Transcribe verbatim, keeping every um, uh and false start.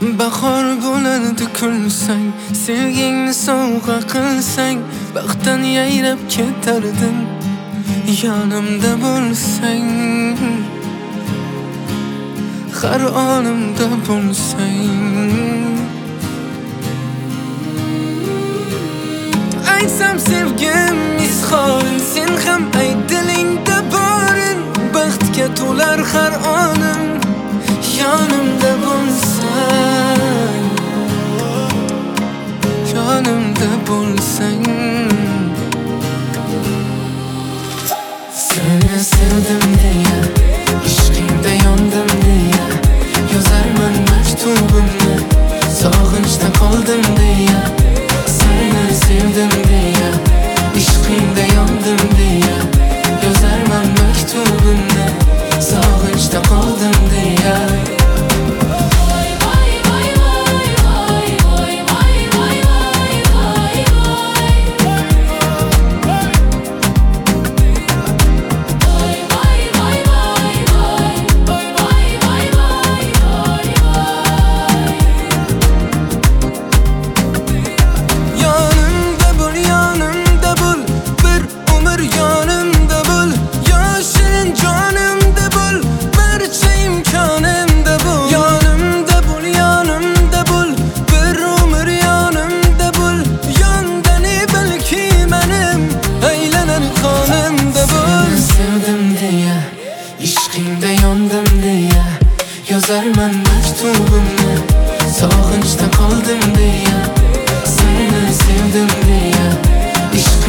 Bahor bo'lardi kulsang, sevgingni sovg'a qilsang, baxtdan yayrab ketardim. Yonimda bo'lsang, har onimda bo'lsang. Aytsam sevgim izhorin, sen ham ayt dilingda borin. Baxtga to'lar har onim, yonimda bo'lsang, yonimda bo'lsang. Seni sevdim deya, ishqingda yondim deya, yozarman maktubimni, sog'inchda qoldim deya. Seni sevdim deya, ishqingda yondim deya, yozarman maktubimni, sog'inchda qoldim deya. İşqingda yondim deya, yozarman maktubimni, sog'inchda qoldim deya. Seni sevdim deya, ishq